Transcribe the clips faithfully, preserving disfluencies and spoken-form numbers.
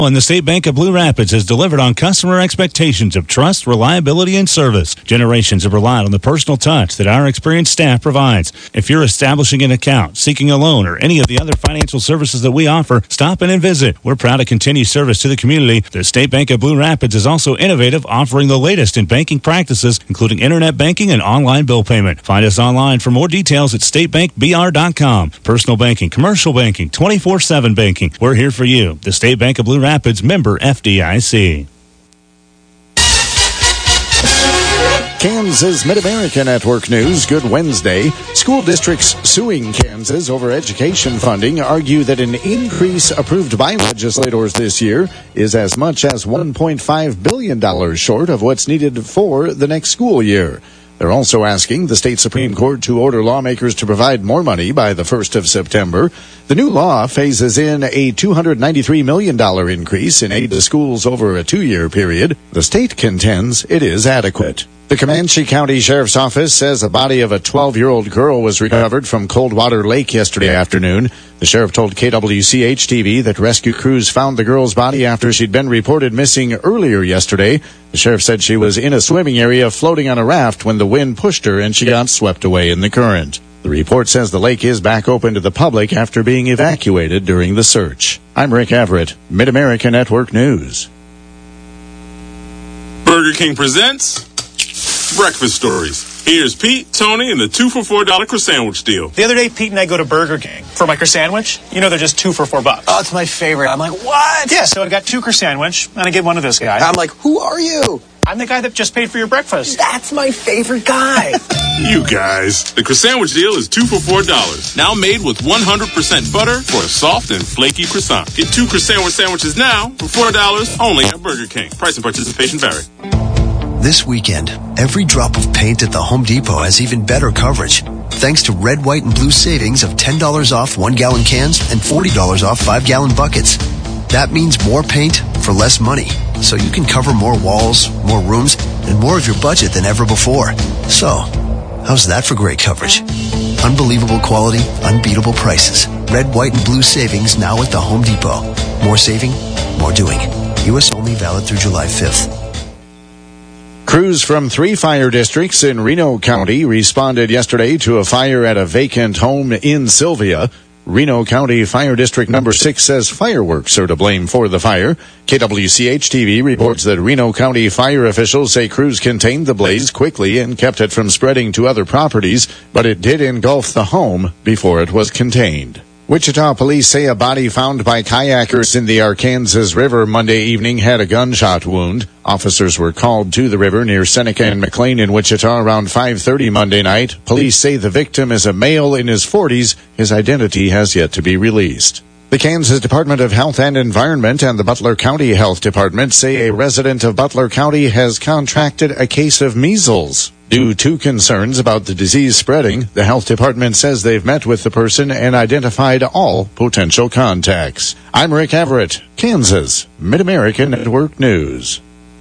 And the State Bank of Blue Rapids has delivered on customer expectations of trust, reliability, and service. Generations have relied on the personal touch that our experienced staff provides. If you're establishing an account, seeking a loan, or any of the other financial services that we offer, stop in and visit. We're proud to continue service to the community. The State Bank of Blue Rapids is also innovative, offering the latest in banking practices, including internet banking and online bill payment. Find us online for more details at state bank b r dot com. Personal banking, commercial banking, twenty-four seven banking. We're here for you. The State Bank of Blue Rapids. Rapids, member F D I C. Kansas Mid-America Network News, good Wednesday. School districts suing Kansas over education funding argue that an increase approved by legislators this year is as much as one point five billion dollars short of what's needed for the next school year. They're also asking the state Supreme Court to order lawmakers to provide more money by the first of September. The new law phases in a two hundred ninety-three million dollars increase in aid to schools over a two-year period. The state contends it is adequate. The Comanche County Sheriff's Office says a body of a twelve-year-old girl was recovered from Coldwater Lake yesterday afternoon. The sheriff told K W C H T V that rescue crews found the girl's body after she'd been reported missing earlier yesterday. The sheriff said she was in a swimming area floating on a raft when the wind pushed her and she got swept away in the current. The report says the lake is back open to the public after being evacuated during the search. I'm Rick Everett, Mid-America Network News. Burger King presents Breakfast Stories. Here's Pete, Tony, and the two for four dollar croissant deal. The other day, Pete and I go to Burger King for my croissant. You know, they're just two for four bucks. Oh, it's my favorite. I'm like, what? Yeah, so I got two croissant, and I get one of this guy. I'm like, who are you? I'm the guy that just paid for your breakfast. That's my favorite guy. You guys. The croissant deal is two for four dollars. Now made with one hundred percent butter for a soft and flaky croissant. Get two croissant sandwiches now for four dollars only at Burger King. Price and participation vary. This weekend, every drop of paint at the Home Depot has even better coverage, thanks to red, white, and blue savings of ten dollars off one-gallon cans and forty dollars off five-gallon buckets. That means more paint for less money, so you can cover more walls, more rooms, and more of your budget than ever before. So, how's that for great coverage? Unbelievable quality, unbeatable prices. Red, white, and blue savings now at the Home Depot. More saving, more doing. U S only, valid through July fifth. Crews from three fire districts in Reno County responded yesterday to a fire at a vacant home in Sylvia. Reno County Fire District Number six says fireworks are to blame for the fire. K W C H T V reports that Reno County fire officials say crews contained the blaze quickly and kept it from spreading to other properties, but it did engulf the home before it was contained. Wichita police say a body found by kayakers in the Arkansas River Monday evening had a gunshot wound. Officers were called to the river near Seneca and McLean in Wichita around five thirty Monday night. Police say the victim is a male in his forties. His identity has yet to be released. The Kansas Department of Health and Environment and the Butler County Health Department say a resident of Butler County has contracted a case of measles. Due to concerns about the disease spreading, the health department says they've met with the person and identified all potential contacts. I'm Rick Everett, Kansas Mid-America Network News.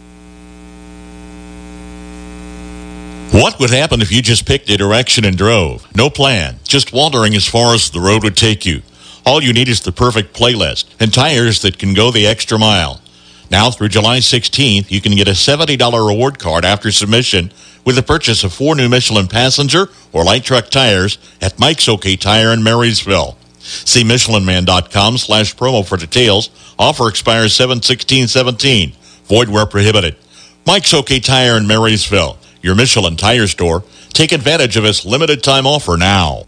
What would happen if you just picked a direction and drove? No plan, just wandering as far as the road would take you. All you need is the perfect playlist and tires that can go the extra mile. Now through July sixteenth, you can get a seventy dollars reward card after submission with the purchase of four new Michelin passenger or light truck tires at Mike's OK Tire in Marysville. See Michelinman.com slash promo for details. Offer expires seven sixteen seventeen. Void where prohibited. Mike's OK Tire in Marysville, your Michelin tire store. Take advantage of this limited time offer now.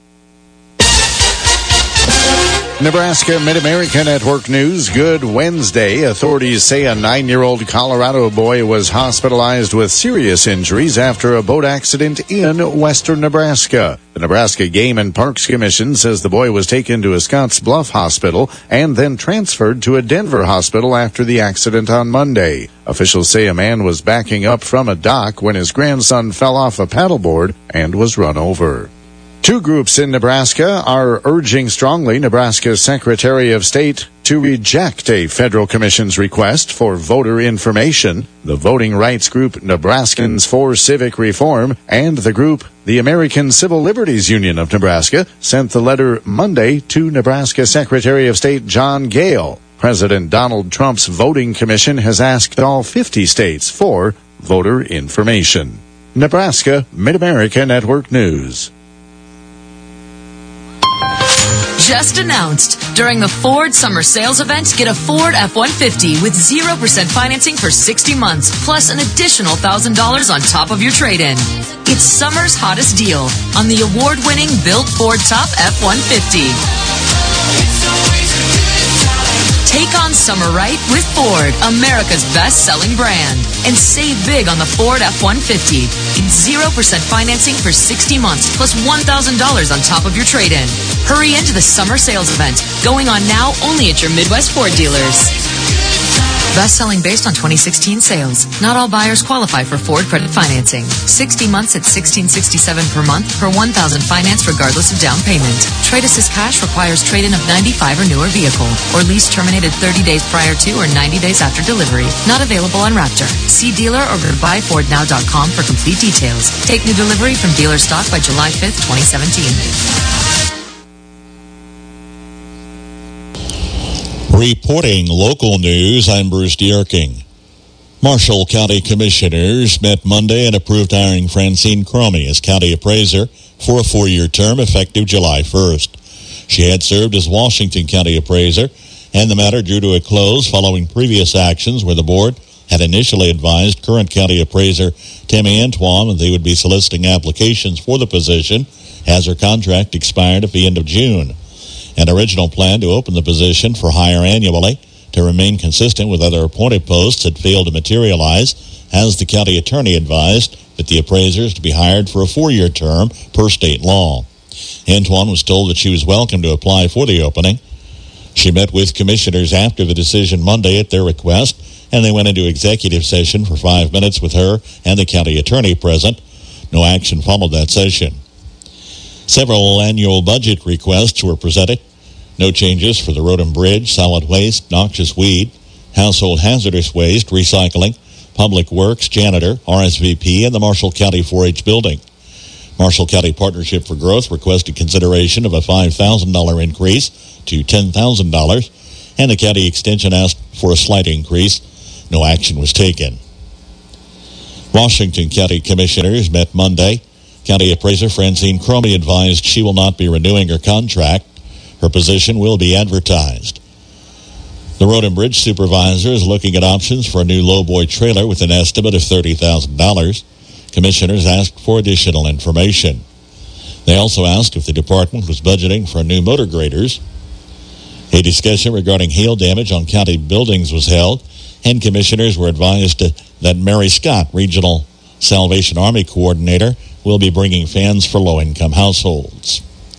Nebraska Mid-America Network News, good Wednesday. Authorities say a nine-year-old Colorado boy was hospitalized with serious injuries after a boat accident in western Nebraska. The Nebraska Game and Parks Commission says the boy was taken to a Scotts Bluff hospital and then transferred to a Denver hospital after the accident on Monday. Officials say a man was backing up from a dock when his grandson fell off a paddleboard and was run over. Two groups in Nebraska are urging strongly Nebraska's Secretary of State to reject a federal commission's request for voter information. The voting rights group Nebraskans for Civic Reform and the group the American Civil Liberties Union of Nebraska sent the letter Monday to Nebraska Secretary of State John Gale. President Donald Trump's voting commission has asked all fifty states for voter information. Nebraska Mid-America Network News. Just announced. During the Ford Summer Sales Event, get a Ford F one fifty with zero percent financing for sixty months, plus an additional one thousand dollars on top of your trade-in. It's summer's hottest deal on the award-winning Built Ford Top F one fifty. Take on summer right with Ford, America's best-selling brand. And save big on the Ford F one fifty. Get zero percent financing for sixty months, plus one thousand dollars on top of your trade-in. Hurry into the summer sales event, going on now only at your Midwest Ford dealers. Best-selling based on twenty sixteen sales. Not all buyers qualify for Ford credit financing. sixty months at sixteen sixty-seven per month per one thousand finance regardless of down payment. Trade Assist Cash requires trade-in of ninety-five or newer vehicle, or lease terminated thirty days prior to or ninety days after delivery. Not available on Raptor. See dealer or go to buy ford now dot com for complete details. Take new delivery from dealer stock by July fifth, twenty seventeen. Reporting local news, I'm Bruce Dierking. Marshall County Commissioners met Monday and approved hiring Francine Cromie as county appraiser for a four-year term effective July first. She had served as Washington County appraiser, and the matter drew to a close following previous actions where the board had initially advised current county appraiser Tammy Antoine that they would be soliciting applications for the position as her contract expired at the end of June. An original plan to open the position for hire annually to remain consistent with other appointed posts had failed to materialize, as the county attorney advised that the appraisers to be hired for a four-year term per state law. Antoine was told that she was welcome to apply for the opening. She met with commissioners after the decision Monday at their request, and they went into executive session for five minutes with her and the county attorney present. No action followed that session. Several annual budget requests were presented. No changes for the road and bridge, solid waste, noxious weed, household hazardous waste, recycling, public works, janitor, R S V P, and the Marshall County four H building. Marshall County Partnership for Growth requested consideration of a five thousand dollars increase to ten thousand dollars, and the county extension asked for a slight increase. No action was taken. Washington County Commissioners met Monday. County Appraiser Francine Cromie advised she will not be renewing her contract. Her position will be advertised. The Road and Bridge Supervisor is looking at options for a new lowboy trailer with an estimate of thirty thousand dollars. Commissioners asked for additional information. They also asked if the department was budgeting for new motor graders. A discussion regarding hail damage on county buildings was held, and commissioners were advised to, that Mary Scott, Regional Salvation Army Coordinator, will be bringing fans for low-income households.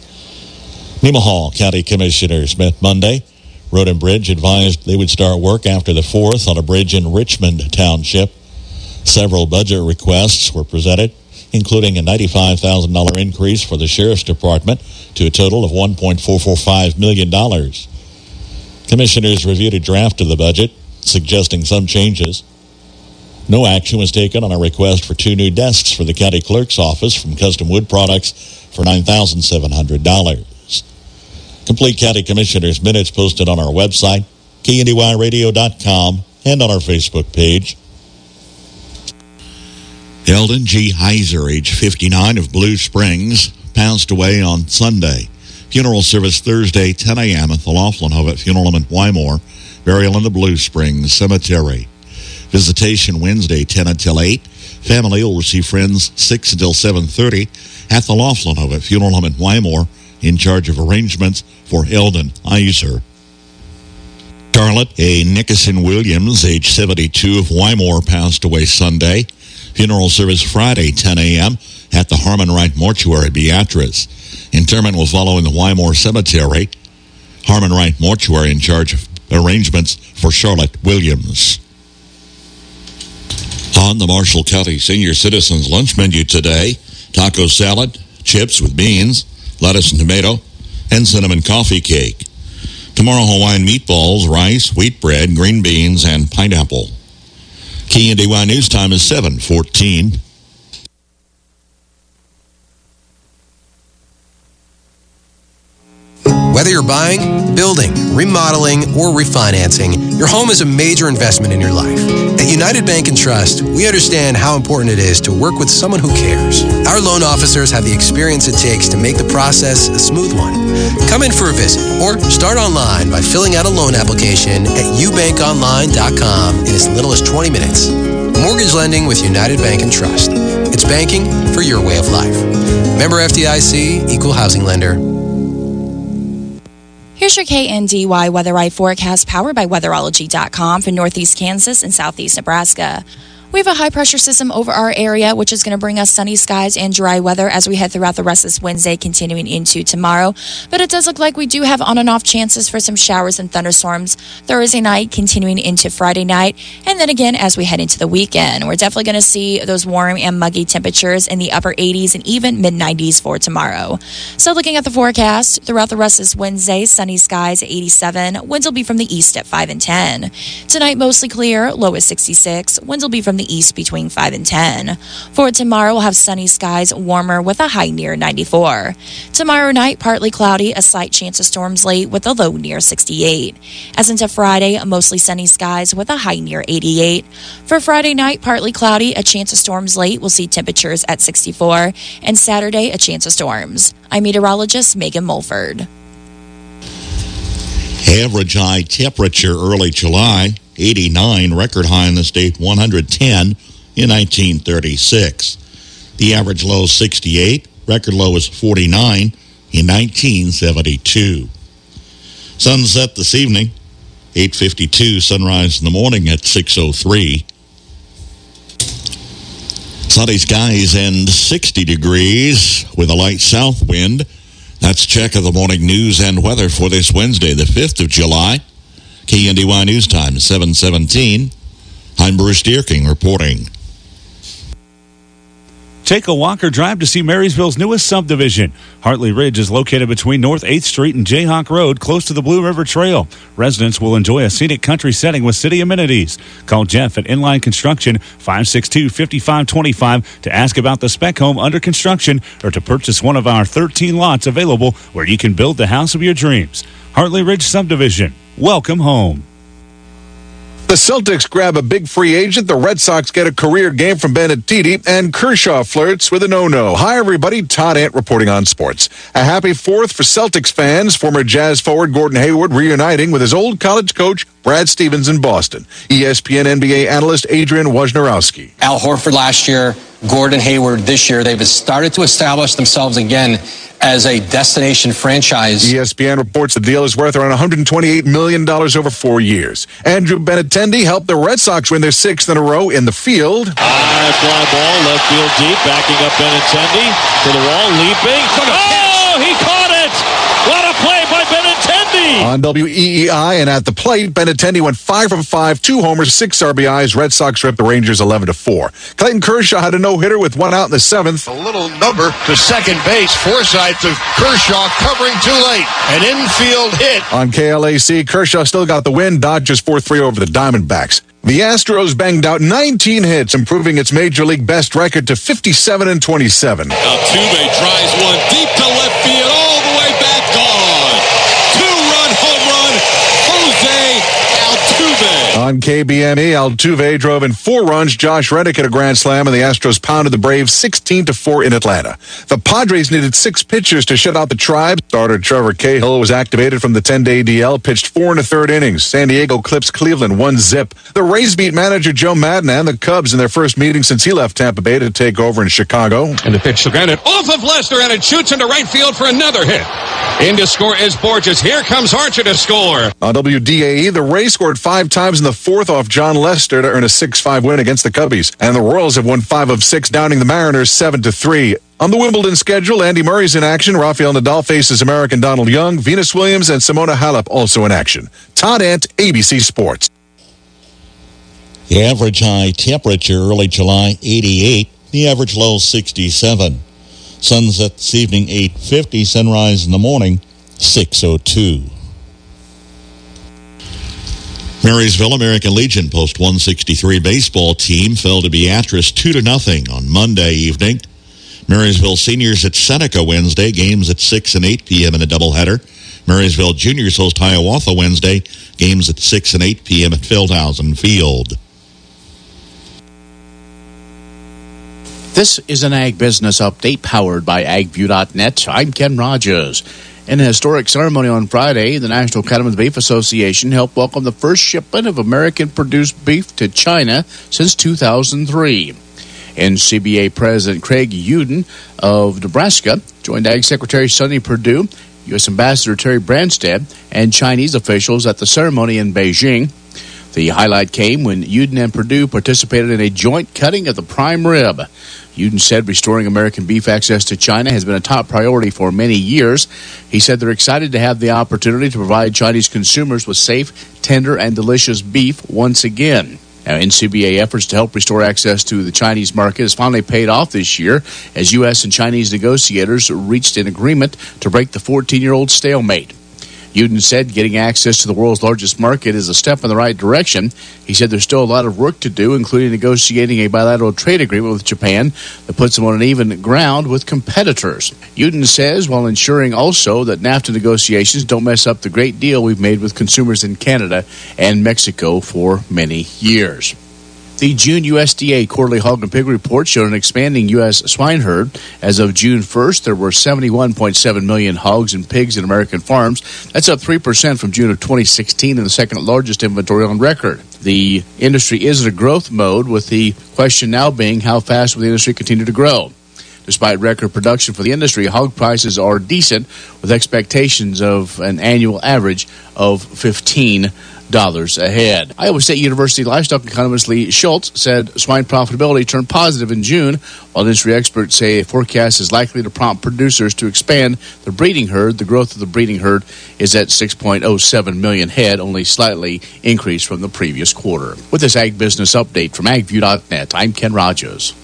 Nemaha County Commissioners met Monday. Road and Bridge advised they would start work after the fourth on a bridge in Richmond Township. Several budget requests were presented, including a ninety-five thousand dollars increase for the Sheriff's Department to a total of one point four four five million dollars. Commissioners reviewed a draft of the budget, suggesting some changes. No action was taken on a request for two new desks for the county clerk's office from Custom Wood Products for nine thousand seven hundred dollars. Complete County Commissioners minutes posted on our website, K N D Y radio dot com, and on our Facebook page. Eldon G. Heiser, age fifty-nine, of Blue Springs, passed away on Sunday. Funeral service Thursday, ten a.m. at the Laughlin Hovet Funeral Home in Wymore. Burial in the Blue Springs Cemetery. Visitation Wednesday, ten until eight. Family will receive friends six until seven thirty at the Laughlin Hovet Funeral Home in Wymore, in charge of arrangements for Eldon Heiser. Charlotte A. Nickerson Williams, age seventy-two, of Wymore, passed away Sunday. Funeral service Friday, ten a.m. at the Harmon Wright Mortuary, Beatrice. Interment will follow in the Wymore Cemetery. Harmon Wright Mortuary in charge of arrangements for Charlotte Williams. On the Marshall County Senior Citizens Lunch Menu today, taco salad, chips with beans, lettuce and tomato, and cinnamon coffee cake. Tomorrow, Hawaiian meatballs, rice, wheat bread, green beans, and pineapple. K N D Y News Time is seven fourteen. Whether you're buying, building, remodeling, or refinancing, your home is a major investment in your life. At United Bank and Trust, we understand how important it is to work with someone who cares. Our loan officers have the experience it takes to make the process a smooth one. Come in for a visit or start online by filling out a loan application at u bank online dot com in as little as twenty minutes. Mortgage lending with United Bank and Trust. It's banking for your way of life. Member F D I C, Equal Housing Lender. Here's your K N D Y Weather Eye forecast powered by weatherology dot com for northeast Kansas and southeast Nebraska. We have a high-pressure system over our area, which is going to bring us sunny skies and dry weather as we head throughout the rest of this Wednesday, continuing into tomorrow. But it does look like we do have on and off chances for some showers and thunderstorms Thursday night, continuing into Friday night. And then again, as we head into the weekend, we're definitely going to see those warm and muggy temperatures in the upper eighties and even mid-nineties for tomorrow. So looking at the forecast, throughout the rest of this Wednesday, sunny skies at eighty-seven. Winds will be from the east at five and ten. Tonight, mostly clear, low at sixty-six. Winds will be from the east between five and ten. For tomorrow, we'll have sunny skies, warmer with a high near ninety-four. Tomorrow night, partly cloudy, a slight chance of storms late with a low near sixty-eight. As into Friday, mostly sunny skies with a high near eighty-eight. For Friday night, partly cloudy, a chance of storms late. We'll see temperatures at sixty-four. And Saturday, a chance of storms. I'm meteorologist Megan Mulford. Average high temperature early July, eighty-nine, record high in the state, one hundred ten in nineteen thirty-six. The average low, sixty-eight, record low is forty-nine in nineteen seventy-two. Sunset this evening, eight fifty-two, sunrise in the morning at six oh three. Sunny skies and sixty degrees with a light south wind. That's check of the morning news and weather for this Wednesday, the fifth of July. K N D Y News Time, seven seventeen. I'm Bruce Deerking reporting. Take a walk or drive to see Marysville's newest subdivision. Hartley Ridge is located between North eighth Street and Jayhawk Road, close to the Blue River Trail. Residents will enjoy a scenic country setting with city amenities. Call Jeff at Inline Construction, five six two, five five two five, to ask about the spec home under construction or to purchase one of our thirteen lots available where you can build the house of your dreams. Hartley Ridge Subdivision. Welcome home. The Celtics grab a big free agent. The Red Sox get a career game from Benintendi, and Kershaw flirts with a no-no. Hi, everybody. Todd Ant reporting on sports. A happy fourth for Celtics fans. Former Jazz forward Gordon Hayward reuniting with his old college coach, Brad Stevens, in Boston. E S P N N B A analyst Adrian Wojnarowski. Al Horford last year, Gordon Hayward this year. They've started to establish themselves again as a destination franchise. E S P N reports the deal is worth around one hundred twenty-eight million dollars over four years. Andrew Benintendi helped the Red Sox win their sixth in a row in the field. High fly ball, left field deep, backing up Benintendi to the wall, leaping. Oh, he caught it! What a play by Benintendi! On W E E I and at the plate, Benintendi went five from five, two homers, six R B Is. Red Sox ripped the Rangers eleven to four. Clayton Kershaw had a no-hitter with one out in the seventh. A little number to second base. Forsythe to Kershaw, covering too late. An infield hit. On K L A C, Kershaw still got the win. Dodgers four three over the Diamondbacks. The Astros banged out nineteen hits, improving its major league best record to fifty-seven and twenty-seven. Altuve tries one deep to left field, all the way back, gone. Two-run home run, Jose Altuve. On K B M E, Altuve drove in four runs. Josh Reddick hit a grand slam, and the Astros pounded the Braves sixteen to four in Atlanta. The Padres needed six pitchers to shut out the Tribe. Starter Trevor Cahill was activated from the ten-day D L, pitched four and a third innings. San Diego clips Cleveland one zip. The Rays beat manager Joe Madden and the Cubs in their first meeting since he left Tampa Bay to take over in Chicago. And the pitch to Granite off of Lester, and it shoots into right field for another hit. In to score is Borges. Here comes Archer to score. On W D A E, the Rays scored five times in the fourth off John Lester to earn a six five win against the Cubbies. And the Royals have won five of six, downing the Mariners seven to three. On the Wimbledon schedule, Andy Murray's in action. Rafael Nadal faces American Donald Young. Venus Williams and Simona Halep also in action. Todd Ant, A B C Sports. The average high temperature early July, eighty-eight. The average low, sixty-seven. Sunset this evening, eight fifty. Sunrise in the morning, six oh two. Marysville American Legion Post one sixty-three baseball team fell to Beatrice two to nothing on Monday evening. Marysville seniors at Seneca Wednesday, games at six and eight p.m. in a doubleheader. Marysville Juniors host Hiawatha Wednesday. Games at six and eight p.m. at Feldhausen Field. This is an Ag Business Update powered by ag view dot net. I'm Ken Rogers. In a historic ceremony on Friday, the National Cattlemen's Beef Association helped welcome the first shipment of American-produced beef to China since two thousand three. N C B A President Craig Uden of Nebraska joined Ag Secretary Sonny Perdue, U S Ambassador Terry Branstad, and Chinese officials at the ceremony in Beijing. The highlight came when Uden and Perdue participated in a joint cutting of the prime rib. Uden said restoring American beef access to China has been a top priority for many years. He said they're excited to have the opportunity to provide Chinese consumers with safe, tender, and delicious beef once again. Now, N C B A efforts to help restore access to the Chinese market has finally paid off this year as U S and Chinese negotiators reached an agreement to break the fourteen-year-old stalemate. Uden said getting access to the world's largest market is a step in the right direction. He said there's still a lot of work to do, including negotiating a bilateral trade agreement with Japan that puts them on an even ground with competitors. Uden says while ensuring also that NAFTA negotiations don't mess up the great deal we've made with consumers in Canada and Mexico for many years. The June U S D A quarterly hog and pig report showed an expanding U S swine herd. As of June first, there were seventy-one point seven million hogs and pigs in American farms. That's up three percent from June of twenty sixteen and the second largest inventory on record. The industry is in a growth mode, with the question now being how fast will the industry continue to grow. Despite record production for the industry, hog prices are decent, with expectations of an annual average of fifteen dollars a head. Iowa State University livestock economist Lee Schultz said swine profitability turned positive in June, while industry experts say a forecast is likely to prompt producers to expand the breeding herd. The growth of the breeding herd is at six point oh seven million head, only slightly increased from the previous quarter. With this Ag Business Update from ag view dot net, I'm Ken Rogers.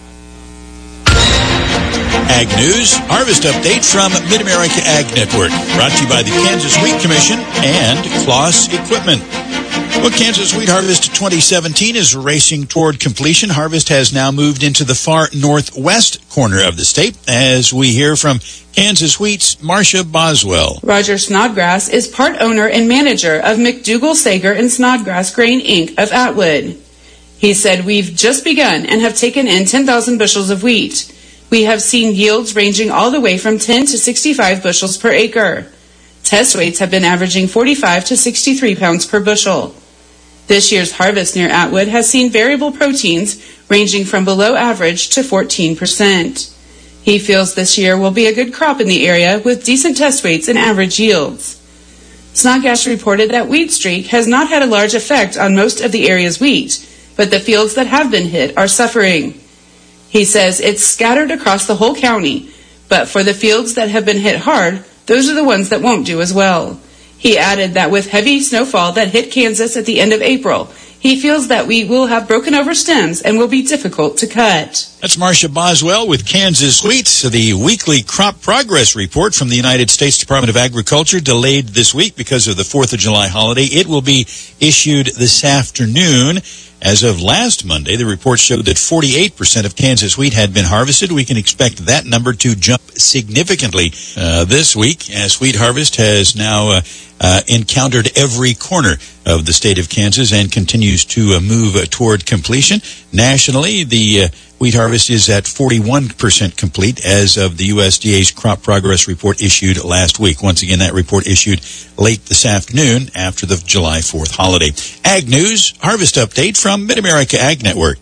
Ag News, Harvest Update from Mid-America Ag Network, brought to you by the Kansas Wheat Commission and Kloss Equipment. Well, Kansas Wheat Harvest twenty seventeen is racing toward completion. Harvest has now moved into the far northwest corner of the state, as we hear from Kansas Wheat's Marcia Boswell. Roger Snodgrass is part owner and manager of McDougall, Sager, and Snodgrass Grain, Incorporated of Atwood. He said, "We've just begun and have taken in ten thousand bushels of wheat. We have seen yields ranging all the way from ten to sixty-five bushels per acre. Test weights have been averaging forty-five to sixty-three pounds per bushel. This year's harvest near Atwood has seen variable proteins ranging from below average to fourteen percent. He feels this year will be a good crop in the area with decent test weights and average yields." Snodgrass reported that wheat streak has not had a large effect on most of the area's wheat, but the fields that have been hit are suffering. He says it's scattered across the whole county, but for the fields that have been hit hard, those are the ones that won't do as well. He added that with heavy snowfall that hit Kansas at the end of April, he feels that we will have broken over stems and will be difficult to cut. That's Marcia Boswell with Kansas Wheat. The weekly crop progress report from the United States Department of Agriculture delayed this week because of the fourth of July holiday. It will be issued this afternoon. As of last Monday, the report showed that forty-eight percent of Kansas wheat had been harvested. We can expect that number to jump significantly uh, this week, as wheat harvest has now uh, uh, encountered every corner of the state of Kansas and continues to uh, move uh, toward completion. Nationally, the uh, wheat harvest is at forty-one percent complete as of the U S D A's crop progress report issued last week. Once again, that report issued late this afternoon after the July fourth holiday. Ag News, Harvest Update from Mid-America Ag Network.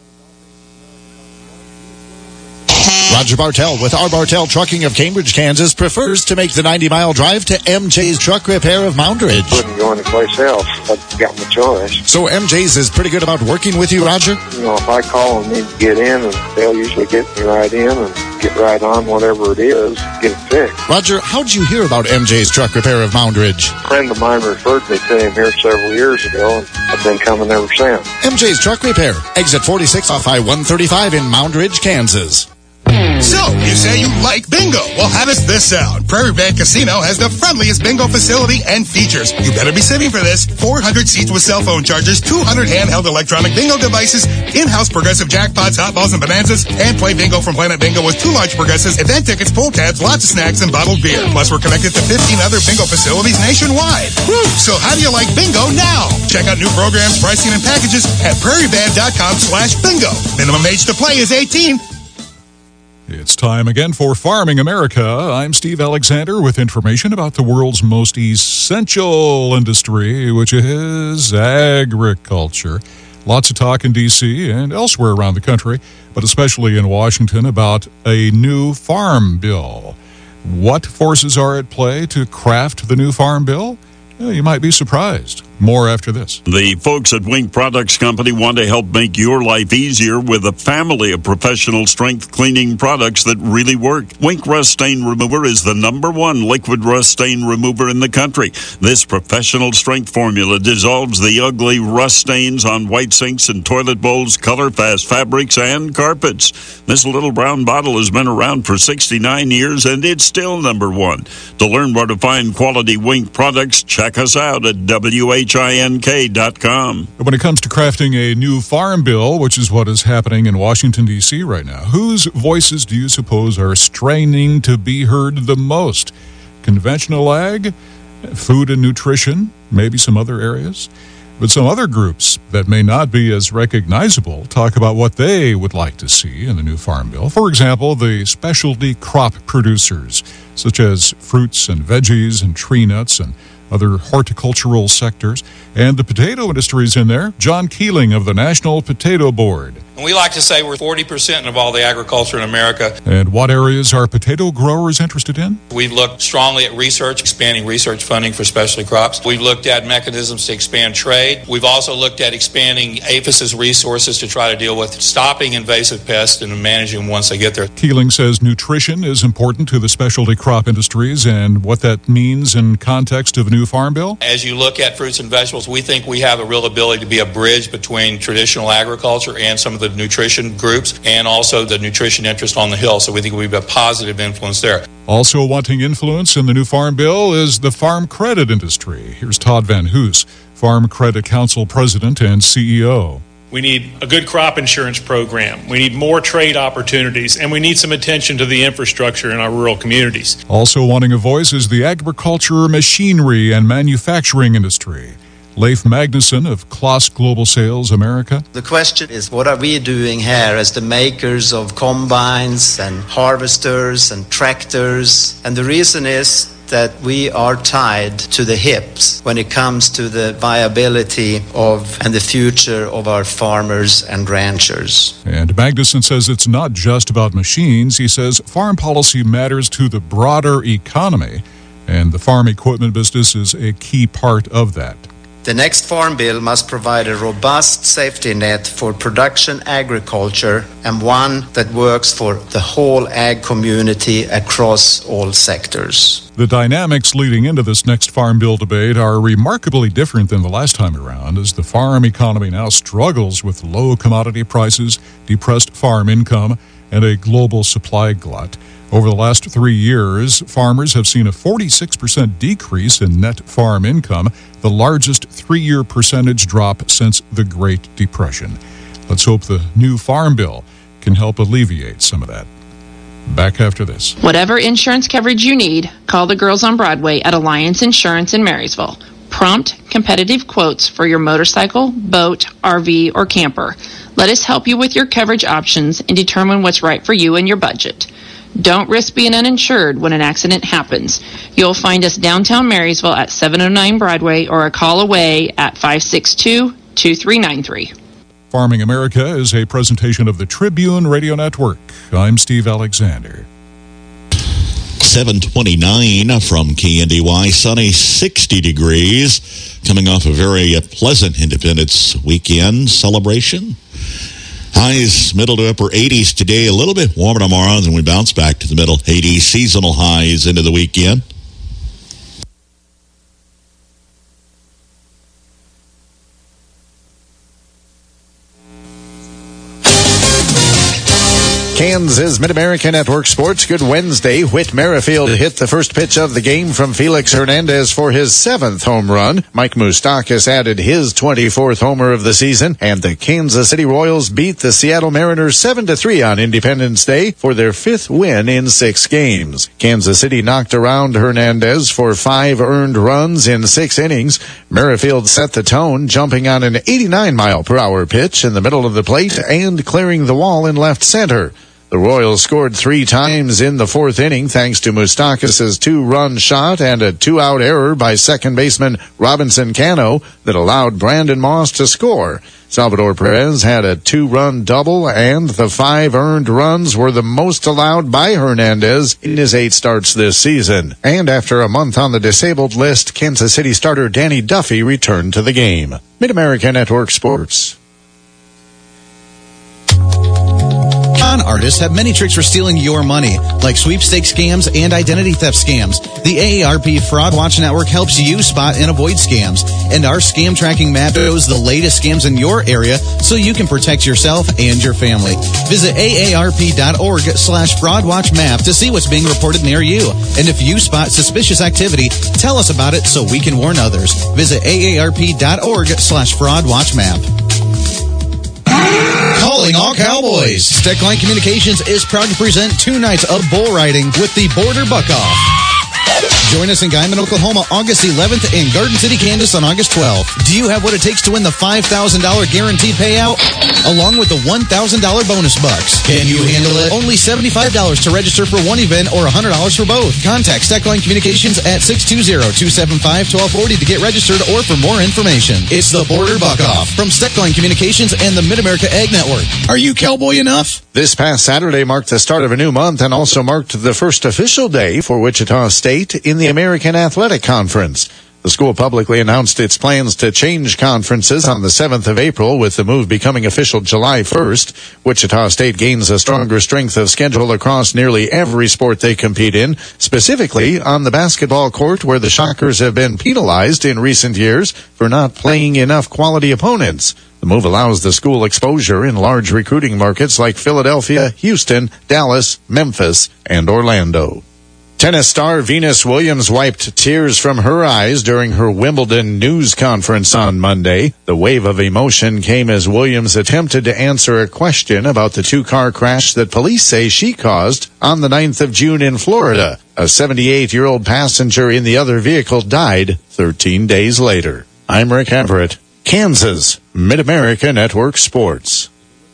Roger Bartell with R. Bartell Trucking of Cambridge, Kansas, prefers to make the ninety-mile drive to M J's Truck Repair of Moundridge. Wouldn't go anyplace else if I got my choice. So M J's is pretty good about working with you, Roger? You know, if I call and need to get in, and they'll usually get me right in and get right on whatever it is, get it fixed. Roger, how'd you hear about M J's Truck Repair of Moundridge? A friend of mine referred me to him here several years ago, and I've been coming ever since. M J's Truck Repair, exit forty-six off I one thirty-five in Moundridge, Kansas. So, you say you like bingo. Well, how does this sound? Prairie Van Casino has the friendliest bingo facility and features. You better be sitting for this. four hundred seats with cell phone chargers, two hundred handheld electronic bingo devices, in-house progressive jackpots, hot balls, and bonanzas, and play bingo from Planet Bingo with two large progressives, event tickets, pull tabs, lots of snacks, and bottled beer. Plus, we're connected to fifteen other bingo facilities nationwide. Woo! So how do you like bingo now? Check out new programs, pricing, and packages at prairievan.com slash bingo. Minimum age to play is eighteen. It's time again for Farming America. I'm Steve Alexander with information about the world's most essential industry, which is agriculture. Lots of talk in D C and elsewhere around the country, but especially in Washington, about a new farm bill. What forces are at play to craft the new farm bill? Well, you might be surprised. More after this. The folks at Wink Products Company want to help make your life easier with a family of professional strength cleaning products that really work. Wink Rust Stain Remover is the number one liquid rust stain remover in the country. This professional strength formula dissolves the ugly rust stains on white sinks and toilet bowls, color-fast fabrics, and carpets. This little brown bottle has been around for sixty-nine years, and it's still number one. To learn where to find quality Wink products, check us out at W H I N K dot com. When it comes to crafting a new farm bill, which is what is happening in Washington, D C right now, whose voices do you suppose are straining to be heard the most? Conventional ag, food and nutrition, maybe some other areas? But some other groups that may not be as recognizable talk about what they would like to see in the new farm bill. For example, the specialty crop producers, such as fruits and veggies and tree nuts and other horticultural sectors, and the potato industry is in there. John Keeling of the National Potato Board. And we like to say we're forty percent of all the agriculture in America. And what areas are potato growers interested in? We've looked strongly at research, expanding research funding for specialty crops. We've looked at mechanisms to expand trade. We've also looked at expanding APHIS's resources to try to deal with stopping invasive pests and managing them once they get there. Keeling says nutrition is important to the specialty crop industries and what that means in context of a new farm bill. As you look at fruits and vegetables, we think we have a real ability to be a bridge between traditional agriculture and some of the nutrition groups and also the nutrition interest on the Hill. So we think we've a positive influence there. Also wanting influence in the new farm bill is the farm credit industry. Here's Todd Van Hoos, Farm Credit Council President and C E O. We need a good crop insurance program. We need more trade opportunities, and we need some attention to the infrastructure in our rural communities. Also wanting a voice is the agriculture, machinery, and manufacturing industry. Leif Magnuson of Kloss Global Sales America. The question is, what are we doing here as the makers of combines and harvesters and tractors? And the reason is that we are tied to the hips when it comes to the viability of and the future of our farmers and ranchers. And Magnuson says it's not just about machines. He says farm policy matters to the broader economy, and the farm equipment business is a key part of that. The next farm bill must provide a robust safety net for production agriculture and one that works for the whole ag community across all sectors. The dynamics leading into this next farm bill debate are remarkably different than the last time around, as the farm economy now struggles with low commodity prices, depressed farm income, and a global supply glut. Over the last three years, farmers have seen a forty-six percent decrease in net farm income, the largest three-year percentage drop since the Great Depression. Let's hope the new farm bill can help alleviate some of that. Back after this. Whatever insurance coverage you need, call the girls on Broadway at Alliance Insurance in Marysville. Prompt, competitive quotes for your motorcycle, boat, R V, or camper. Let us help you with your coverage options and determine what's right for you and your budget. Don't risk being uninsured when an accident happens. You'll find us downtown Marysville at seven oh nine Broadway or a call away at five six two, two three nine three. Farming America is a presentation of the Tribune Radio Network. I'm Steve Alexander. seven twenty-nine from K N D Y, sunny sixty degrees, coming off a very pleasant Independence weekend celebration. Highs middle to upper eighties today, a little bit warmer tomorrow, then we bounce back to the middle eighties, seasonal highs into the weekend. Kansas Mid-America Network Sports. Good Wednesday. Whit Merrifield hit the first pitch of the game from Felix Hernandez for his seventh home run. Mike Moustakas added his twenty-fourth homer of the season, and the Kansas City Royals beat the Seattle Mariners seven to three on Independence Day for their fifth win in six games. Kansas City knocked around Hernandez for five earned runs in six innings. Merrifield set the tone, jumping on an eighty-nine mile per hour pitch in the middle of the plate and clearing the wall in left center. The Royals scored three times in the fourth inning thanks to Moustakas' two-run shot and a two-out error by second baseman Robinson Cano that allowed Brandon Moss to score. Salvador Perez had a two-run double, and the five earned runs were the most allowed by Hernandez in his eight starts this season. And after a month on the disabled list, Kansas City starter Danny Duffy returned to the game. Mid-America Network Sports. Con artists have many tricks for stealing your money, like sweepstakes scams and identity theft scams. The A A R P Fraud Watch Network helps you spot and avoid scams, and our scam tracking map shows the latest scams in your area so you can protect yourself and your family. Visit A A R P dot org slash fraud watch map to see what's being reported near you. And if you spot suspicious activity, tell us about it so we can warn others. Visit A A R P dot org slash fraud watch map. Calling all cowboys. Steckline Communications is proud to present two nights of bull riding with the Border Buck Off. Join us in Guyman, Oklahoma, August eleventh, and Garden City, Kansas on August twelfth. Do you have what it takes to win the five thousand dollars guaranteed payout, along with the one thousand dollars bonus bucks? Can you handle it? Only seventy-five dollars to register for one event or one hundred dollars for both. Contact Steckline Communications at six two zero, two seven five, one two four zero to get registered or for more information. It's the Border Buck Off from Steckline Communications and the Mid-America Ag Network. Are you cowboy enough? This past Saturday marked the start of a new month and also marked the first official day for Wichita State in the American Athletic Conference. The school publicly announced its plans to change conferences on the seventh of April, with the move becoming official July first. Wichita State gains a stronger strength of schedule across nearly every sport they compete in, specifically on the basketball court, where the Shockers have been penalized in recent years for not playing enough quality opponents. The move allows the school exposure in large recruiting markets like Philadelphia, Houston, Dallas, Memphis, and Orlando. Tennis star Venus Williams wiped tears from her eyes during her Wimbledon news conference on Monday. The wave of emotion came as Williams attempted to answer a question about the two-car crash that police say she caused on the ninth of June in Florida. A seventy-eight-year-old passenger in the other vehicle died thirteen days later. I'm Rick Everett, Kansas Mid-America Network Sports.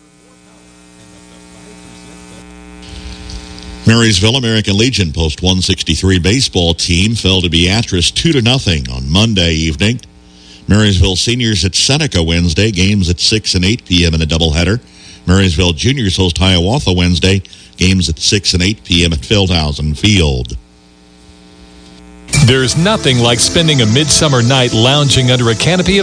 Marysville American Legion Post one sixty-three baseball team fell to Beatrice two to nothing on Monday evening. Marysville seniors at Seneca Wednesday, games at six and eight p.m. in a doubleheader. Marysville juniors host Hiawatha Wednesday, games at six and eight p.m. at Feldhausen Field. There's nothing like spending a midsummer night lounging under a canopy of